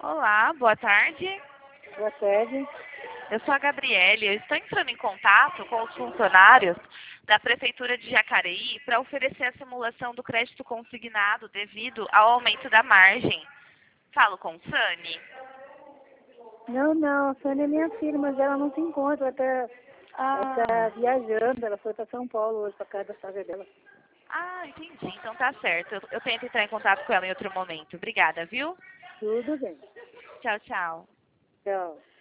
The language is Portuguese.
Olá, boa tarde. Boa tarde. Eu sou a Gabriele. Eu estou entrando em contato com os funcionários da Prefeitura de Jacareí para oferecer a simulação do crédito consignado devido ao aumento da margem. Falo com Sani. Não, a Sônia é minha filha, mas ela não se encontra, ela tá viajando, ela foi para São Paulo hoje, para casa da sogra dela. Entendi. Então tá certo. Eu tento entrar em contato com ela em outro momento. Obrigada, viu? Tudo bem. Tchau, tchau. Tchau.